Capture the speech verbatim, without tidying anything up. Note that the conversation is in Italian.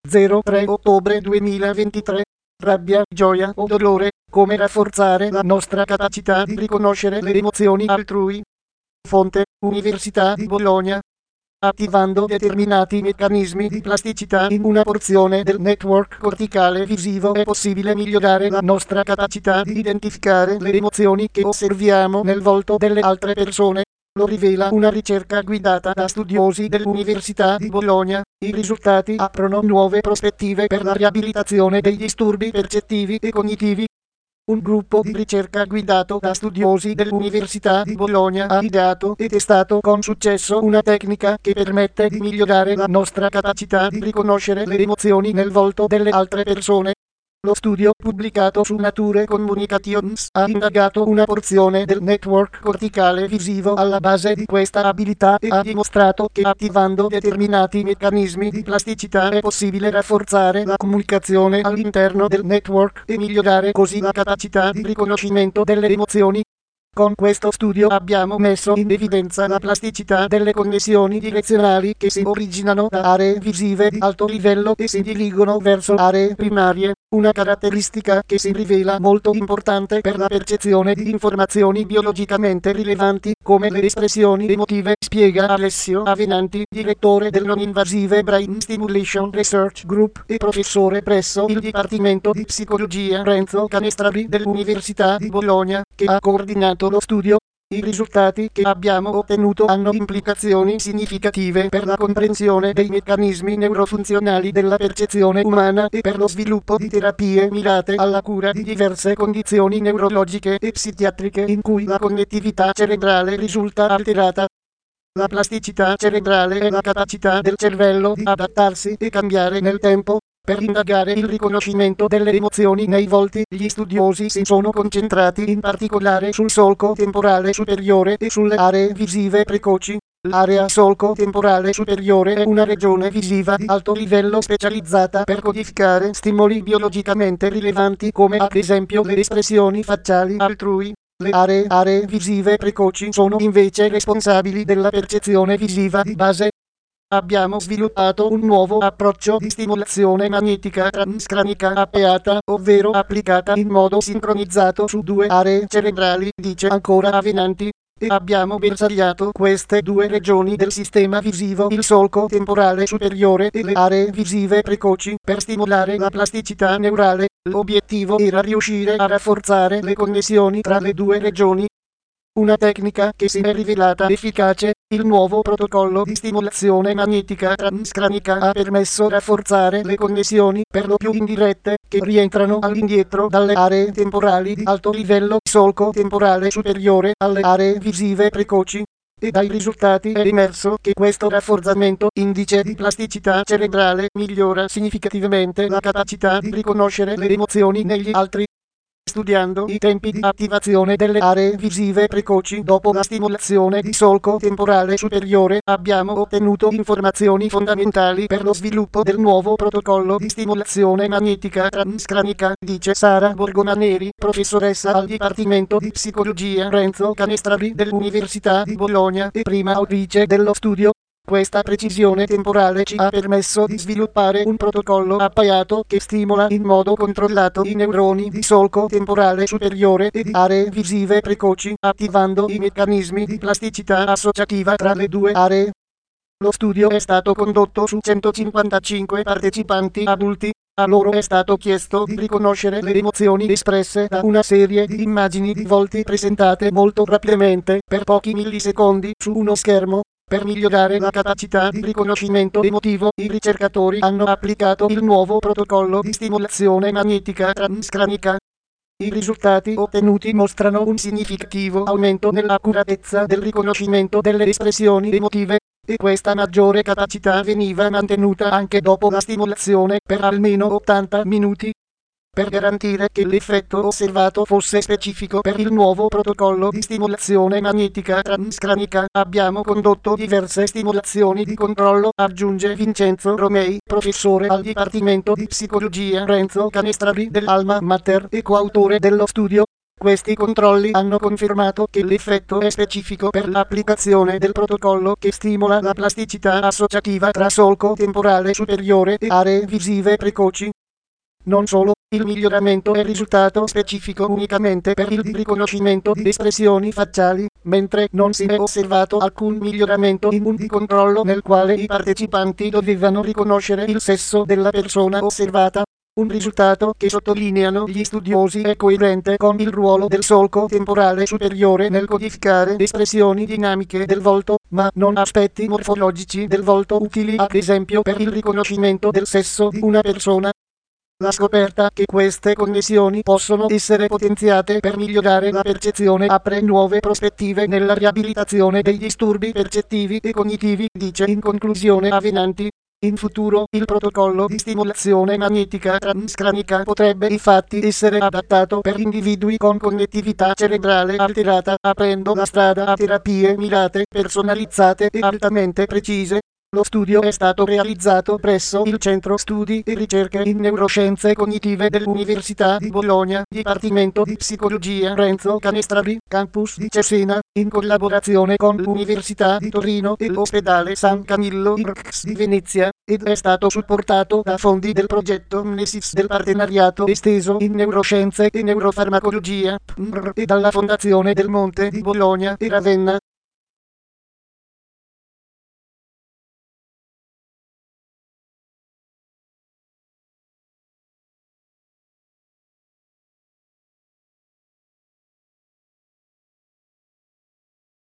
zero tre ottobre duemilaventitré. Rabbia, gioia o dolore, come rafforzare la nostra capacità di riconoscere le emozioni altrui. Fonte: Università di Bologna. Attivando determinati meccanismi di plasticità in una porzione del network corticale visivo è possibile migliorare la nostra capacità di identificare le emozioni che osserviamo nel volto delle altre persone. Lo rivela una ricerca guidata da studiosi dell'Università di Bologna. I risultati aprono nuove prospettive per la riabilitazione dei disturbi percettivi e cognitivi. Un gruppo di ricerca guidato da studiosi dell'Università di Bologna ha ideato e testato con successo una tecnica che permette di migliorare la nostra capacità di riconoscere le emozioni nel volto delle altre persone. Lo studio, pubblicato su Nature Communications, ha indagato una porzione del network corticale visivo alla base di questa abilità e ha dimostrato che attivando determinati meccanismi di plasticità è possibile rafforzare la comunicazione all'interno del network e migliorare così la capacità di riconoscimento delle emozioni. Con questo studio abbiamo messo in evidenza la plasticità delle connessioni direzionali che si originano da aree visive di alto livello e si dirigono verso aree primarie, una caratteristica che si rivela molto importante per la percezione di informazioni biologicamente rilevanti, come le espressioni emotive, spiega Alessio Avenanti, direttore del Non-Invasive Brain Stimulation Research Group e professore presso il Dipartimento di Psicologia Renzo Canestrari dell'Università di Bologna, che ha coordinato lo studio. I risultati che abbiamo ottenuto hanno implicazioni significative per la comprensione dei meccanismi neurofunzionali della percezione umana e per lo sviluppo di terapie mirate alla cura di diverse condizioni neurologiche e psichiatriche in cui la connettività cerebrale risulta alterata. La plasticità cerebrale è la capacità del cervello di adattarsi e cambiare nel tempo. Per indagare il riconoscimento delle emozioni nei volti, gli studiosi si sono concentrati in particolare sul solco temporale superiore e sulle aree visive precoci. L'area solco temporale superiore è una regione visiva di alto livello specializzata per codificare stimoli biologicamente rilevanti come ad esempio le espressioni facciali altrui. Le aree, aree visive precoci sono invece responsabili della percezione visiva di base. Abbiamo sviluppato un nuovo approccio di stimolazione magnetica transcranica appeata, ovvero applicata in modo sincronizzato su due aree cerebrali, dice ancora Avenanti, e abbiamo bersagliato queste due regioni del sistema visivo, il solco temporale superiore e le aree visive precoci, per stimolare la plasticità neurale. L'obiettivo era riuscire a rafforzare le connessioni tra le due regioni. Una tecnica che si è rivelata efficace. Il nuovo protocollo di stimolazione magnetica transcranica ha permesso rafforzare le connessioni, per lo più indirette, che rientrano all'indietro dalle aree temporali di alto livello solco temporale superiore alle aree visive precoci. E dai risultati è emerso che questo rafforzamento indice di plasticità cerebrale migliora significativamente la capacità di riconoscere le emozioni negli altri. Studiando i tempi di attivazione delle aree visive precoci dopo la stimolazione di solco temporale superiore, abbiamo ottenuto informazioni fondamentali per lo sviluppo del nuovo protocollo di stimolazione magnetica transcranica, dice Sara Borgomaneri, professoressa al Dipartimento di Psicologia Renzo Canestrari dell'Università di Bologna e prima autrice dello studio. Questa precisione temporale ci ha permesso di sviluppare un protocollo appaiato che stimola in modo controllato i neuroni di solco temporale superiore e di aree visive precoci, attivando i meccanismi di plasticità associativa tra le due aree. Lo studio è stato condotto su centocinquantacinque partecipanti adulti. A loro è stato chiesto di riconoscere le emozioni espresse da una serie di immagini di volti presentate molto rapidamente, per pochi millisecondi, su uno schermo. Per migliorare la capacità di riconoscimento emotivo, i ricercatori hanno applicato il nuovo protocollo di stimolazione magnetica transcranica. I risultati ottenuti mostrano un significativo aumento nell'accuratezza del riconoscimento delle espressioni emotive, e questa maggiore capacità veniva mantenuta anche dopo la stimolazione per almeno ottanta minuti. Per garantire che l'effetto osservato fosse specifico per il nuovo protocollo di stimolazione magnetica transcranica, abbiamo condotto diverse stimolazioni di controllo, aggiunge Vincenzo Romei, professore al Dipartimento di Psicologia Renzo Canestrari dell'Alma Mater e coautore dello studio. Questi controlli hanno confermato che l'effetto è specifico per l'applicazione del protocollo che stimola la plasticità associativa tra solco temporale superiore e aree visive precoci. Non solo, il miglioramento è risultato specifico unicamente per il riconoscimento di espressioni facciali, mentre non si è osservato alcun miglioramento in un controllo nel quale i partecipanti dovevano riconoscere il sesso della persona osservata. Un risultato che sottolineano gli studiosi è coerente con il ruolo del solco temporale superiore nel codificare espressioni dinamiche del volto, ma non aspetti morfologici del volto utili ad esempio per il riconoscimento del sesso di una persona. La scoperta che queste connessioni possono essere potenziate per migliorare la percezione apre nuove prospettive nella riabilitazione dei disturbi percettivi e cognitivi, dice in conclusione Avenanti. In futuro, il protocollo di stimolazione magnetica transcranica potrebbe infatti essere adattato per individui con connettività cerebrale alterata, aprendo la strada a terapie mirate, personalizzate e altamente precise. Lo studio è stato realizzato presso il Centro Studi e Ricerche in Neuroscienze Cognitive dell'Università di Bologna, Dipartimento di Psicologia Renzo Canestrari, Campus di Cesena, in collaborazione con l'Università di Torino e l'Ospedale San Camillo I R C S di Venezia, ed è stato supportato da fondi del progetto Mnesis del Partenariato Esteso in Neuroscienze e Neurofarmacologia, P N R, e dalla Fondazione del Monte di Bologna e Ravenna.